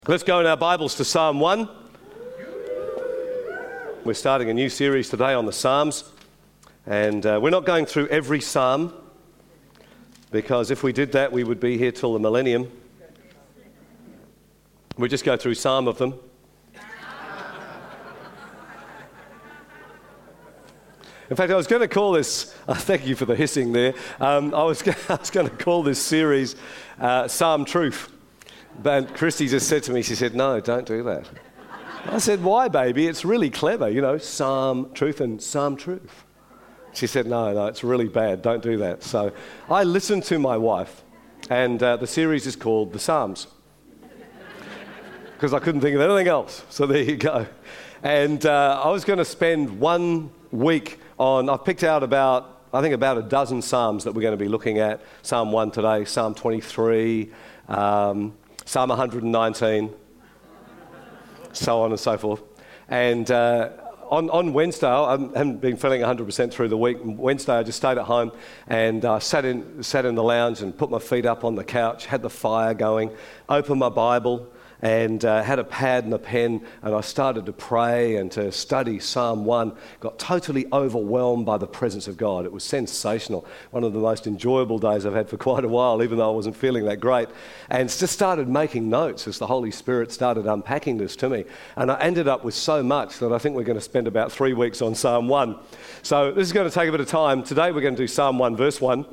Let's go in our Bibles to Psalm 1. We're starting a new series today on the Psalms. And we're not going through every Psalm, because if we did that, we would be here till the millennium. We just go through some of them. In fact, I was going to call this, thank you for the hissing there, I was going to call this series Psalm Truth. But Christy just said to me, she said, no, don't do that. I said, why, baby? It's really clever, Psalm Truth and Psalm Truth. She said, no, it's really bad. Don't do that. So I listened to my wife, and the series is called The Psalms, because I couldn't think of anything else. So there you go. And I was going to spend 1 week on, I've picked out about a dozen Psalms that we're going to be looking at. Psalm 1 today, Psalm 23, Psalm 119, so on and so forth. And on Wednesday, I haven't been feeling 100% through the week. Wednesday, I just stayed at home and sat in the lounge and put my feet up on the couch, had the fire going, opened my Bible, and had a pad and a pen, and I started to pray and to study Psalm 1. Got totally overwhelmed by the presence of God. It was sensational. One of the most enjoyable days I've had for quite a while, even though I wasn't feeling that great. And just started making notes as the Holy Spirit started unpacking this to me. And I ended up with so much that I think we're going to spend about 3 weeks on Psalm 1. So this is going to take a bit of time. Today we're going to do Psalm 1, verse 1.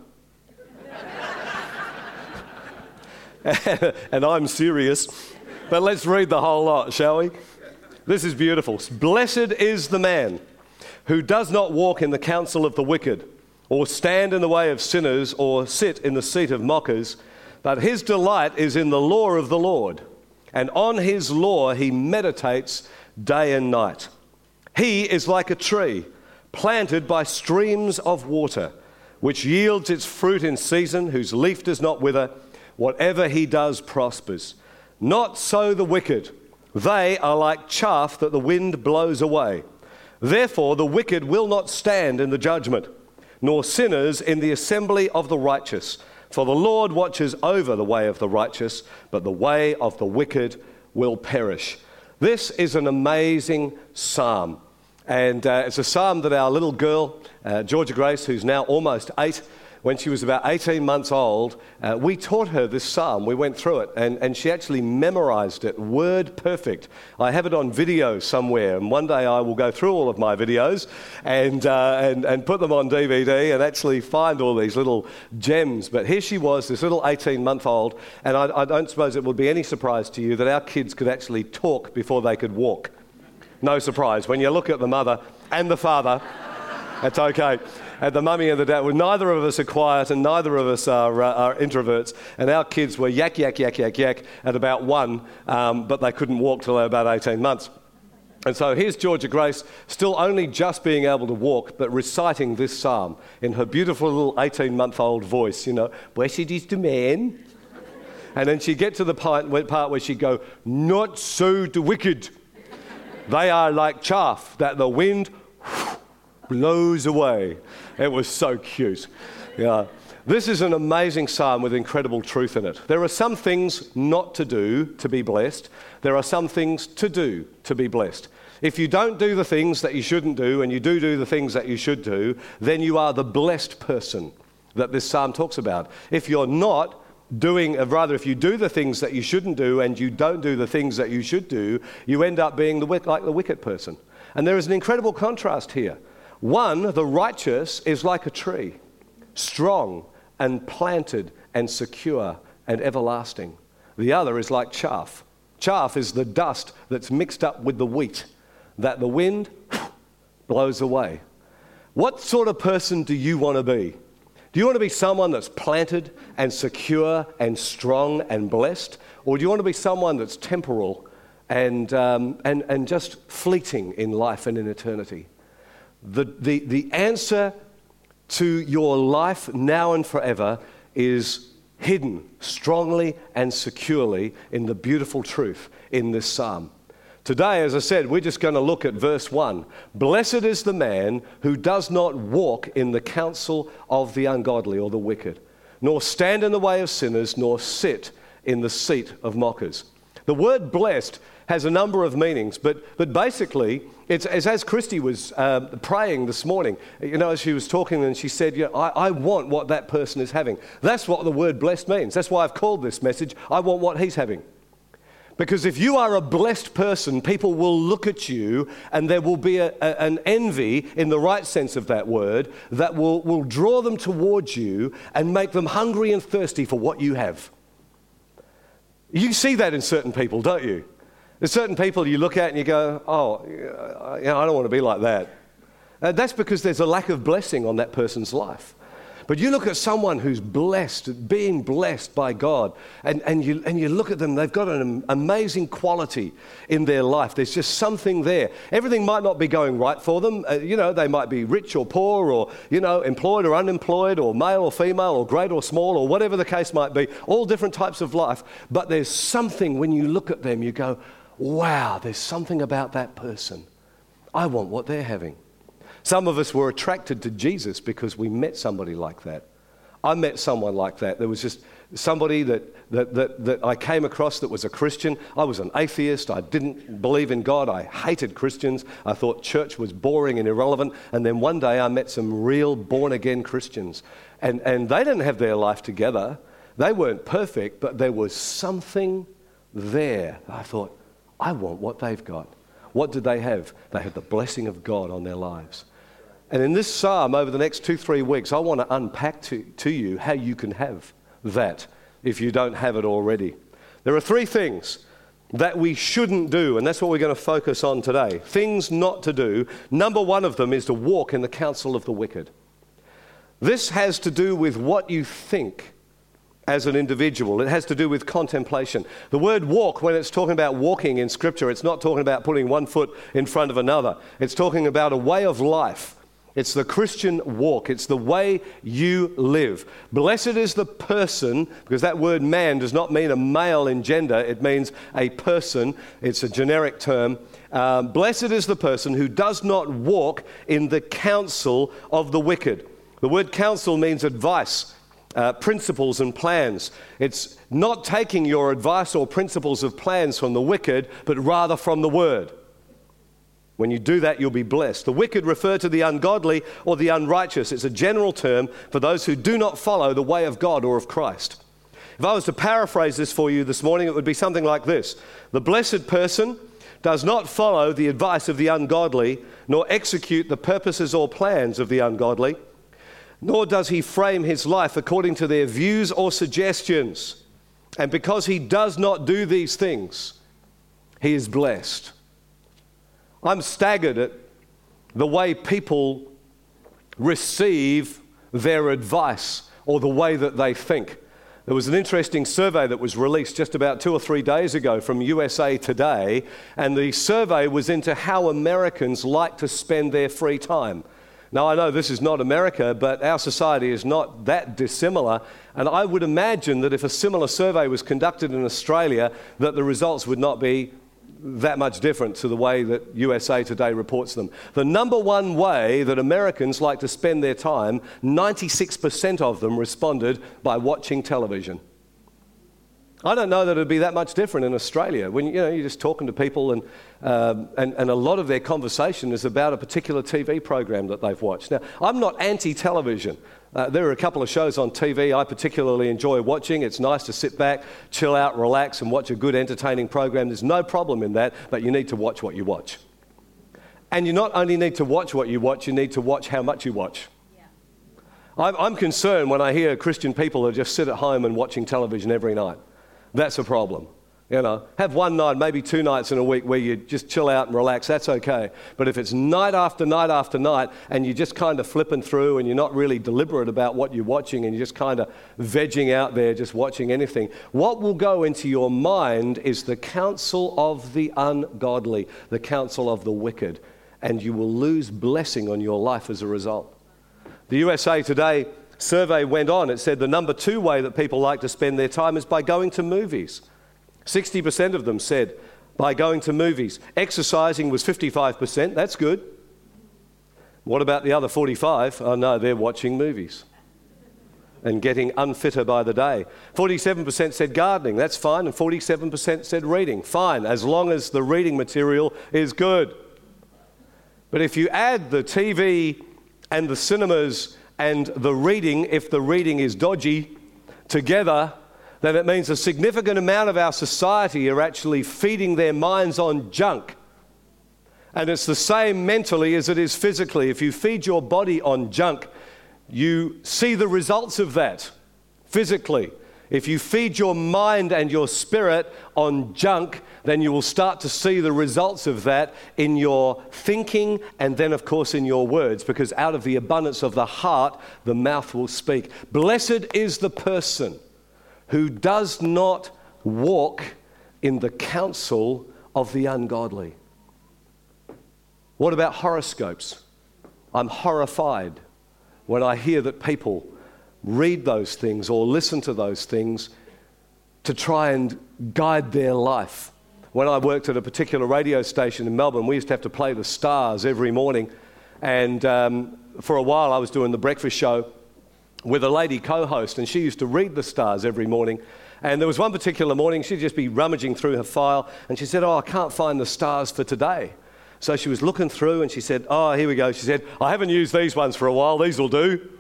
And I'm serious. But let's read the whole lot, shall we? This is beautiful. Blessed is the man who does not walk in the counsel of the wicked, or stand in the way of sinners, or sit in the seat of mockers, but his delight is in the law of the Lord, and on his law he meditates day and night. He is like a tree planted by streams of water, which yields its fruit in season, whose leaf does not wither. Whatever he does prospers. Not so the wicked. They are like chaff that the wind blows away. Therefore the wicked will not stand in the judgment, nor sinners in the assembly of the righteous. For the Lord watches over the way of the righteous, but the way of the wicked will perish. This is an amazing psalm. And it's a psalm that our little girl, Georgia Grace, who's now almost 8, when she was about 18 months old, we taught her this psalm. We went through it, and she actually memorized it, word perfect. I have it on video somewhere, and one day I will go through all of my videos and put them on DVD and actually find all these little gems. But here she was, this little 18-month-old, and I don't suppose it would be any surprise to you that our kids could actually talk before they could walk. No surprise. When you look at the mother and the father, that's okay. And the mummy and the dad, well, neither of us are quiet and neither of us are introverts. And our kids were yak, yak, yak, yak, yak at about 1, but they couldn't walk till they were about 18 months. And so here's Georgia Grace, still only just being able to walk, but reciting this psalm in her beautiful little 18-month-old voice, blessed is the man. And then she'd get to the part where she'd go, not so the wicked. They are like chaff that the wind blows away. It was so cute. Yeah. This is an amazing psalm with incredible truth in it. There are some things not to do to be blessed. There are some things to do to be blessed. If you don't do the things that you shouldn't do and you do the things that you should do, then you are the blessed person that this psalm talks about. If you're not doing, if you do the things that you shouldn't do and you don't do the things that you should do, you end up being like the wicked person. And there is an incredible contrast here. One, the righteous, is like a tree, strong and planted and secure and everlasting. The other is like chaff. Chaff is the dust that's mixed up with the wheat that the wind blows away. What sort of person do you want to be? Do you want to be someone that's planted and secure and strong and blessed? Or do you want to be someone that's temporal and just fleeting in life and in eternity? The answer to your life now and forever is hidden strongly and securely in the beautiful truth in this psalm. Today, as I said, we're just going to look at verse 1. Blessed is the man who does not walk in the counsel of the ungodly or the wicked, nor stand in the way of sinners, nor sit in the seat of mockers. The word blessed has a number of meanings, but basically, it's as Christy was praying this morning, as she was talking, and she said, I want what that person is having. That's what the word blessed means. That's why I've called this message, I want what he's having. Because if you are a blessed person, people will look at you and there will be an envy, in the right sense of that word, that will draw them towards you and make them hungry and thirsty for what you have. You see that in certain people, don't you? There's certain people you look at and you go, I don't want to be like that. That's because there's a lack of blessing on that person's life. But you look at someone who's blessed, being blessed by God, and you look at them, they've got an amazing quality in their life. There's just something there. Everything might not be going right for them. They might be rich or poor, or, employed or unemployed, or male or female, or great or small, or whatever the case might be, all different types of life. But there's something, when you look at them, you go, wow, there's something about that person. I want what they're having. Some of us were attracted to Jesus because we met somebody like that. I met someone like that. There was just somebody that I came across that was a Christian. I was an atheist. I didn't believe in God. I hated Christians. I thought church was boring and irrelevant. And then one day I met some real born-again Christians. And they didn't have their life together. They weren't perfect, but there was something there. I thought, I want what they've got. What did they have? They had the blessing of God on their lives. And in this psalm, over the next 2-3 weeks, I want to unpack to you how you can have that if you don't have it already. There are 3 things that we shouldn't do, and that's what we're going to focus on today. Things not to do. Number 1 of them is to walk in the counsel of the wicked. This has to do with what you think as an individual. It has to do with contemplation. The word walk, when it's talking about walking in Scripture, it's not talking about putting one foot in front of another. It's talking about a way of life. It's the Christian walk. It's the way you live. Blessed is the person, because that word man does not mean a male in gender. It means a person. It's a generic term. Blessed is the person who does not walk in the counsel of the wicked. The word counsel means advice, principles and plans. It's not taking your advice or principles of plans from the wicked, but rather from the word. When you do that, you'll be blessed. The wicked refer to the ungodly or the unrighteous. It's a general term for those who do not follow the way of God or of Christ. If I was to paraphrase this for you this morning, it would be something like this. The blessed person does not follow the advice of the ungodly, nor execute the purposes or plans of the ungodly, nor does he frame his life according to their views or suggestions. And because he does not do these things, he is blessed. I'm staggered at the way people receive their advice or the way that they think. There was an interesting survey that was released just about 2 or 3 days ago from USA Today, and the survey was into how Americans like to spend their free time. Now, I know this is not America, but our society is not that dissimilar, and I would imagine that if a similar survey was conducted in Australia, that the results would not be that much different to the way that USA Today reports them. The number 1 way that Americans like to spend their time, 96% of them responded by watching television. I don't know that it'd be that much different in Australia. When you're just talking to people, and a lot of their conversation is about a particular TV program that they've watched. Now, I'm not anti-television. There are a couple of shows on TV I particularly enjoy watching. It's nice to sit back, chill out, relax, and watch a good entertaining program. There's no problem in that, but you need to watch what you watch. And you not only need to watch what you watch, you need to watch how much you watch. Yeah. I'm concerned when I hear Christian people who just sit at home and watching television every night. That's a problem. Have one night, maybe 2 nights in a week where you just chill out and relax, that's okay. But if it's night after night after night and you're just kind of flipping through and you're not really deliberate about what you're watching and you're just kind of vegging out there, just watching anything, what will go into your mind is the counsel of the ungodly, the counsel of the wicked, and you will lose blessing on your life as a result. The USA Today survey went on. It said the number 2 way that people like to spend their time is by going to movies. 60% of them said by going to movies. Exercising was 55%. That's good. What about the other 45? Oh no, they're watching movies. and getting unfitter by the day. 47% said gardening, that's fine, and 47% said reading, fine, as long as the reading material is good. But if you add the TV and the cinemas and the reading, if the reading is dodgy, together, then it means a significant amount of our society are actually feeding their minds on junk. And it's the same mentally as it is physically. If you feed your body on junk, you see the results of that physically. If you feed your mind and your spirit on junk, then you will start to see the results of that in your thinking and then, of course, in your words, because out of the abundance of the heart, the mouth will speak. Blessed is the person who does not walk in the counsel of the ungodly. What about horoscopes? I'm horrified when I hear that people read those things or listen to those things to try and guide their life. When I worked at a particular radio station in Melbourne, we used to have to play the stars every morning. And for a while I was doing the breakfast show with a lady co-host, and she used to read the stars every morning. And there was one particular morning, she'd just be rummaging through her file, and she said, I can't find the stars for today. So she was looking through and she said, here we go. She said, I haven't used these ones for a while, these will do.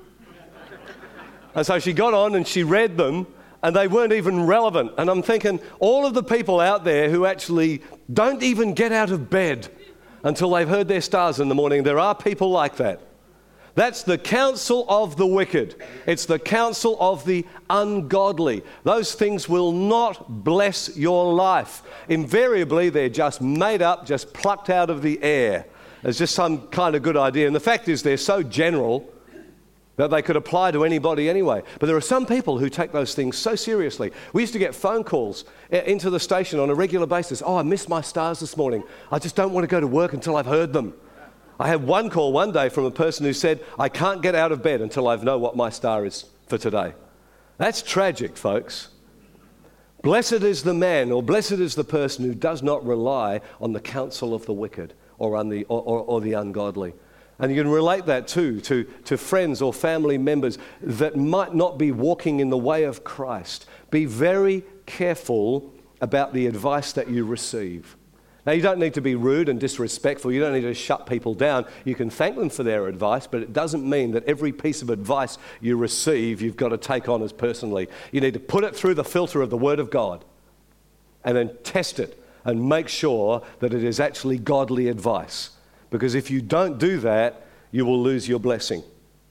And so she got on and she read them, and they weren't even relevant. And I'm thinking, all of the people out there who actually don't even get out of bed until they've heard their stars in the morning, there are people like that. That's the counsel of the wicked. It's the counsel of the ungodly. Those things will not bless your life. Invariably, they're just made up, just plucked out of the air. There's just some kind of good idea. And the fact is, they're so general that they could apply to anybody anyway. But there are some people who take those things so seriously. We used to get phone calls into the station on a regular basis. I missed my stars this morning. I just don't want to go to work until I've heard them. I had one call one day from a person who said, I can't get out of bed until I know what my star is for today. That's tragic, folks. Blessed is the man, or blessed is the person who does not rely on the counsel of the wicked or on the ungodly. And you can relate that too to friends or family members that might not be walking in the way of Christ. Be very careful about the advice that you receive. Now, you don't need to be rude and disrespectful. You don't need to shut people down. You can thank them for their advice, but it doesn't mean that every piece of advice you receive you've got to take on as personally. You need to put it through the filter of the Word of God and then test it and make sure that it is actually godly advice. Because if you don't do that, you will lose your blessing.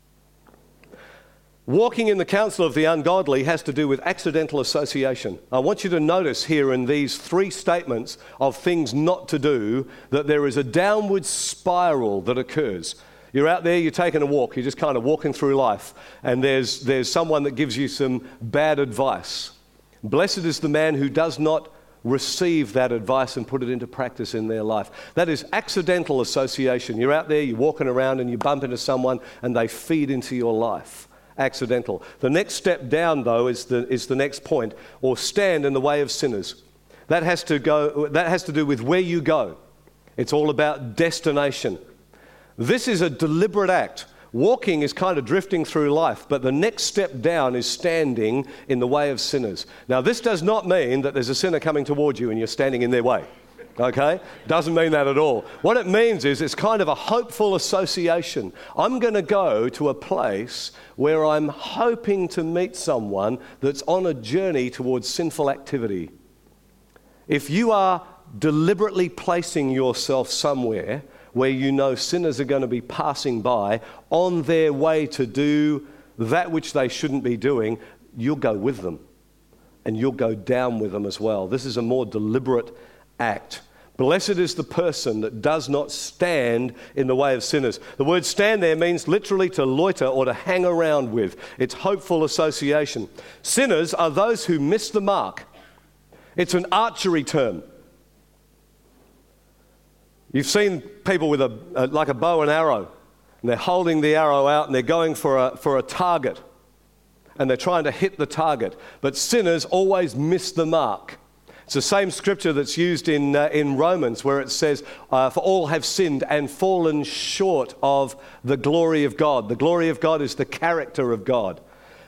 Walking in the counsel of the ungodly has to do with accidental association. I want you to notice here in these three statements of things not to do that there is a downward spiral that occurs. You're out there, you're taking a walk, you're just kind of walking through life, and there's someone that gives you some bad advice. Blessed is the man who does not receive that advice and put it into practice in their life. That is accidental association. You're out there, you're walking around, and you bump into someone, and they feed into your life. Accidental. The next step down, though, is the next point, or stand in the way of sinners. That has to do with where you go. It's all about destination. This is a deliberate act. Walking is kind of drifting through life, but the next step down is standing in the way of sinners. Now, this does not mean that there's a sinner coming towards you and you're standing in their way. Okay? Doesn't mean that at all. What it means is it's kind of a hopeful association. I'm going to go to a place where I'm hoping to meet someone that's on a journey towards sinful activity. If you are deliberately placing yourself somewhere where you know sinners are going to be passing by on their way to do that which they shouldn't be doing, you'll go with them and you'll go down with them as well. This is a more deliberate act. Blessed is the person that does not stand in the way of sinners. The word stand there means literally to loiter or to hang around with. It's hopeful association. Sinners are those who miss the mark. It's an archery term. You've seen people with like a bow and arrow, and they're holding the arrow out and they're going for a target, and they're trying to hit the target. But sinners always miss the mark. It's the same scripture that's used in Romans, where it says, for all have sinned and fallen short of the glory of God. The glory of God is the character of God.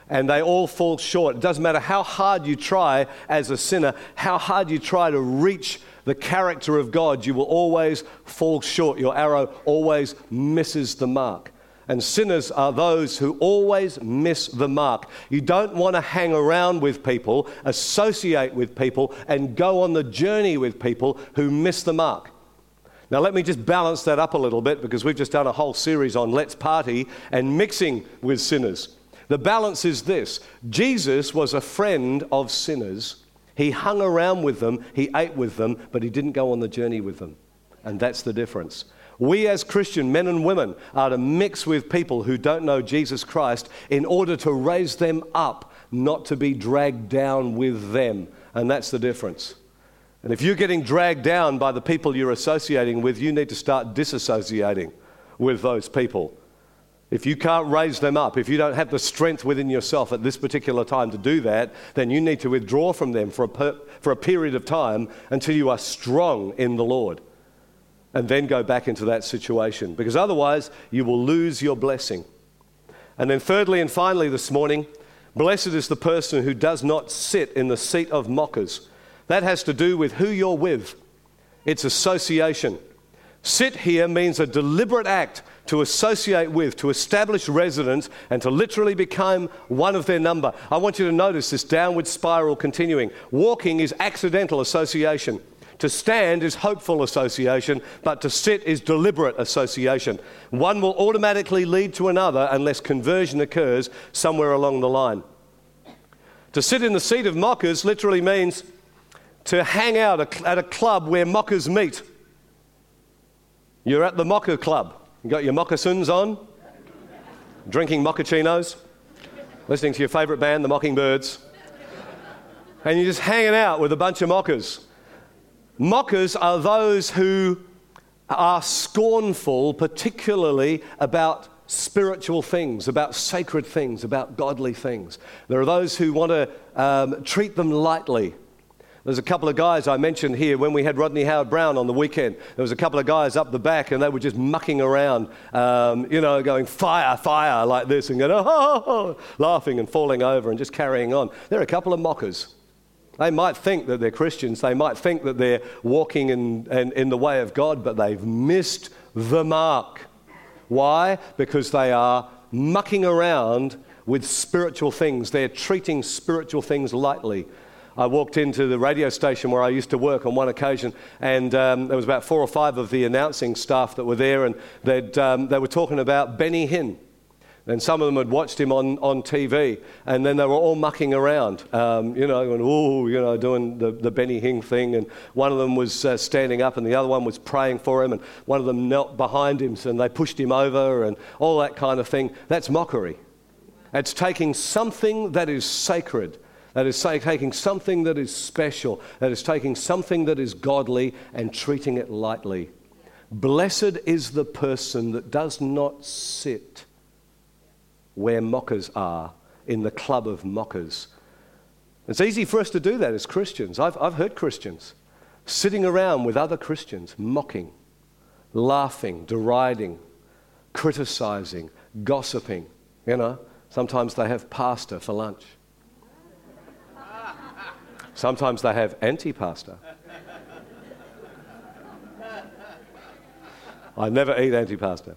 And they all fall short. It doesn't matter how hard you try as a sinner, how hard you try to reach the character of God, you will always fall short. Your arrow always misses the mark. And sinners are those who always miss the mark. You don't want to hang around with people, associate with people, and go on the journey with people who miss the mark. Now, let me just balance that up a little bit, because we've just done a whole series on let's party and mixing with sinners. The balance is this: Jesus was a friend of sinners. He hung around with them, he ate with them, but he didn't go on the journey with them. And that's the difference. We as Christian men and women are to mix with people who don't know Jesus Christ in order to raise them up, not to be dragged down with them. And that's the difference. And if you're getting dragged down by the people you're associating with, you need to start disassociating with those people. If you can't raise them up, if you don't have the strength within yourself at this particular time to do that, then you need to withdraw from them for a period of time until you are strong in the Lord. And then go back into that situation, because otherwise you will lose your blessing. And then thirdly and finally this morning, blessed is the person who does not sit in the seat of mockers. That has to do with who you're with. It's association. Sit here means a deliberate act to associate with, to establish residence, and to literally become one of their number. I want you to notice this downward spiral continuing. Walking is accidental association. To stand is hopeful association, but to sit is deliberate association. One will automatically lead to another unless conversion occurs somewhere along the line. To sit in the seat of mockers literally means to hang out at a club where mockers meet. You're at the mocker club. You got your moccasins on, drinking mochachinos, listening to your favourite band, the Mockingbirds, and you're just hanging out with a bunch of mockers. Mockers are those who are scornful, particularly about spiritual things, about sacred things, about godly things. There are those who want to treat them lightly. There's a couple of guys I mentioned here when we had Rodney Howard-Browne on the weekend. There was a couple of guys up the back and they were just mucking around, going fire, fire like this and going, oh, laughing and falling over and just carrying on. They're a couple of mockers. They might think that they're Christians. They might think that they're walking in the way of God, but they've missed the mark. Why? Because they are mucking around with spiritual things. They're treating spiritual things lightly. I walked into the radio station where I used to work on one occasion, and there was about 4 or 5 of the announcing staff that were there, and they were talking about Benny Hinn. And some of them had watched him on TV, and then they were all mucking around, going, doing the Benny Hinn thing. And one of them was standing up, and the other one was praying for him, and one of them knelt behind him, and they pushed him over, and all that kind of thing. That's mockery. It's taking something that is sacred, that is taking something that is special, that is taking something that is godly and treating it lightly. Blessed is the person that does not sit where mockers are, in the club of mockers. It's easy for us to do that as Christians. I've heard Christians sitting around with other Christians, mocking, laughing, deriding, criticizing, gossiping. Sometimes they have pasta for lunch. Sometimes they have anti-pasta. I never eat anti-pasta.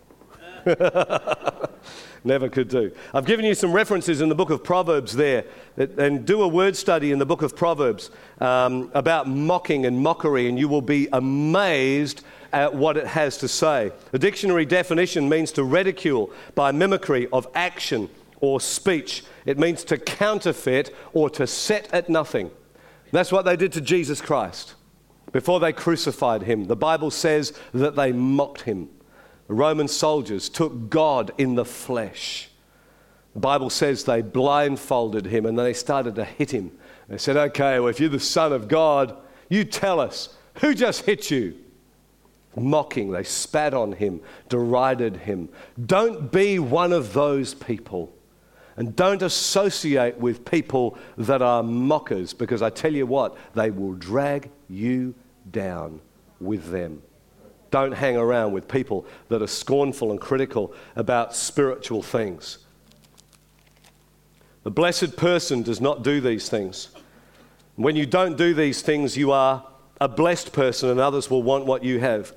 Never could do. I've given you some references in the book of Proverbs there, and do a word study in the book of Proverbs about mocking and mockery, and you will be amazed at what it has to say. The dictionary definition means to ridicule by mimicry of action or speech. It means to counterfeit or to set at nothing. That's what they did to Jesus Christ before they crucified him. The Bible says that they mocked him. The Roman soldiers took God in the flesh. The Bible says they blindfolded him and they started to hit him. They said, okay, well, if you're the Son of God, you tell us, who just hit you? Mocking, they spat on him, derided him. Don't be one of those people. And don't associate with people that are mockers, because I tell you what, they will drag you down with them. Don't hang around with people that are scornful and critical about spiritual things. The blessed person does not do these things. When you don't do these things, you are a blessed person and others will want what you have.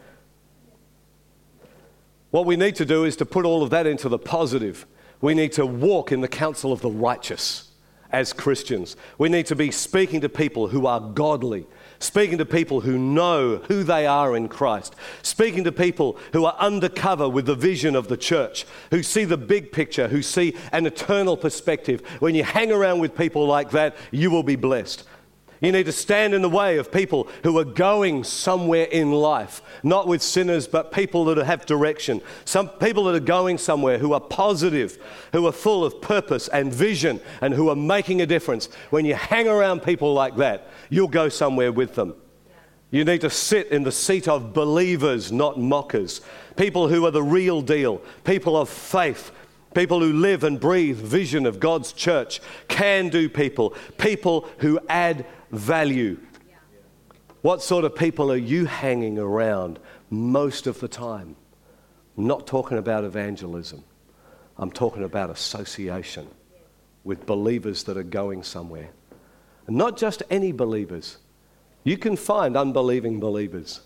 What we need to do is to put all of that into the positive. We need to walk in the counsel of the righteous as Christians. We need to be speaking to people who are godly, speaking to people who know who they are in Christ, speaking to people who are undercover with the vision of the church, who see the big picture, who see an eternal perspective. When you hang around with people like that, you will be blessed. You need to stand in the way of people who are going somewhere in life, not with sinners, but people that have direction. Some people that are going somewhere who are positive, who are full of purpose and vision, and who are making a difference. When you hang around people like that, you'll go somewhere with them. You need to sit in the seat of believers, not mockers. People who are the real deal, people of faith, people who live and breathe vision of God's church, can-do people, people who add value. What sort of people are you hanging around most of the time? I'm not talking about evangelism. I'm talking about association with believers that are going somewhere. And not just any believers. You can find unbelieving believers.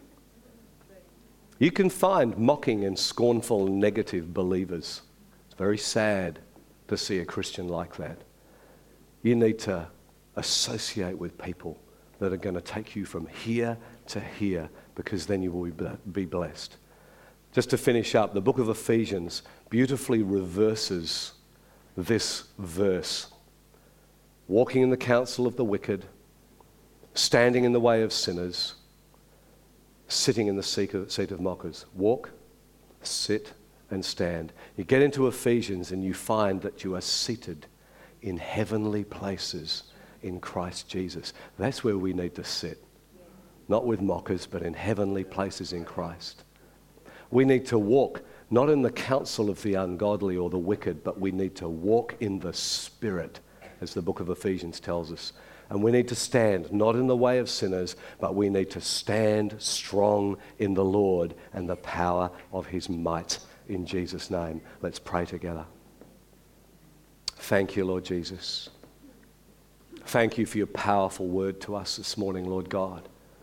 You can find mocking and scornful and negative believers. It's very sad to see a Christian like that. You need to associate with people that are going to take you from here to here, because then you will be blessed. Just to finish up, the book of Ephesians beautifully reverses this verse. Walking in the counsel of the wicked, standing in the way of sinners, sitting in the seat of mockers. Walk, sit, and stand. You get into Ephesians and you find that you are seated in heavenly places in Christ Jesus. That's where we need to sit. Not with mockers, but in heavenly places in Christ. We need to walk not in the counsel of the ungodly or the wicked, but we need to walk in the Spirit, as the book of Ephesians tells us. And we need to stand not in the way of sinners, but we need to stand strong in the Lord and the power of his might. In Jesus' name, let's pray together. Thank you, Lord Jesus. Thank you for your powerful word to us this morning, Lord God.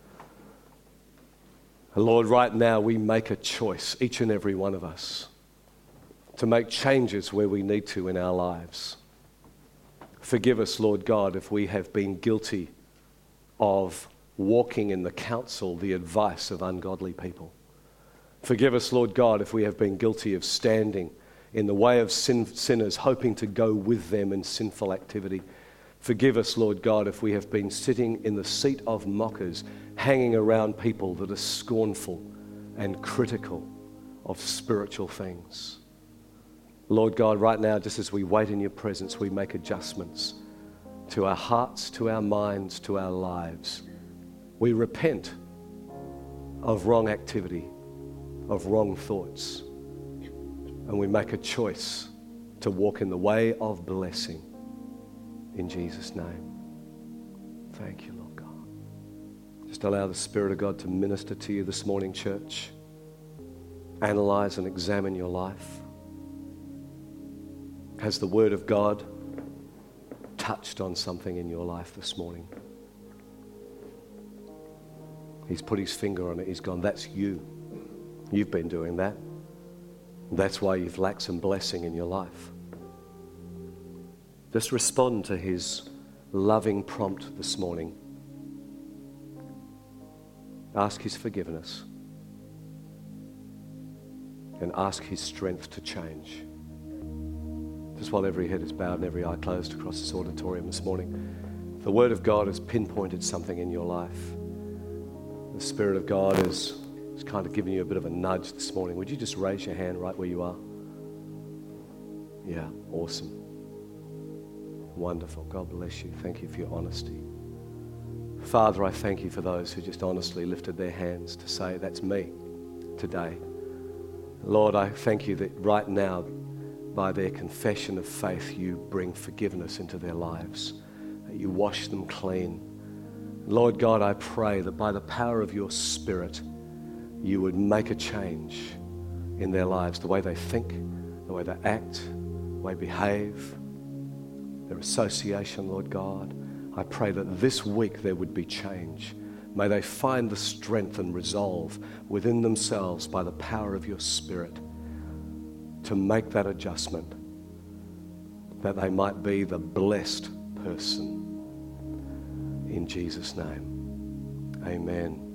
And Lord, right now we make a choice, each and every one of us, to make changes where we need to in our lives. Forgive us, Lord God, if we have been guilty of walking in the counsel, the advice of ungodly people. Forgive us, Lord God, if we have been guilty of standing in the way of sinners, hoping to go with them in sinful activity. Forgive us, Lord God, if we have been sitting in the seat of mockers, hanging around people that are scornful and critical of spiritual things. Lord God, right now, just as we wait in your presence, we make adjustments to our hearts, to our minds, to our lives. We repent of wrong activity, of wrong thoughts, and we make a choice to walk in the way of blessing. In Jesus' name. Thank you, Lord God. Just allow the Spirit of God to minister to you this morning, church. Analyze and examine your life. Has the Word of God touched on something in your life this morning? He's put his finger on it. He's gone, that's you. You've been doing that. That's why you've lacked some blessing in your life. Just respond to his loving prompt this morning. Ask his forgiveness. And ask his strength to change. Just while every head is bowed and every eye closed across this auditorium this morning, the Word of God has pinpointed something in your life. The Spirit of God is kind of giving you a bit of a nudge this morning. Would you just raise your hand right where you are? Yeah, awesome. Wonderful. God bless you. Thank you for your honesty. Father, I thank you for those who just honestly lifted their hands to say, that's me today. Lord, I thank you that right now, by their confession of faith, you bring forgiveness into their lives. You wash them clean. Lord God, I pray that by the power of your Spirit, you would make a change in their lives, the way they think, the way they act, the way they behave. their association, Lord God. I pray that this week there would be change. May they find the strength and resolve within themselves by the power of your Spirit to make that adjustment, that they might be the blessed person. In Jesus' name, amen.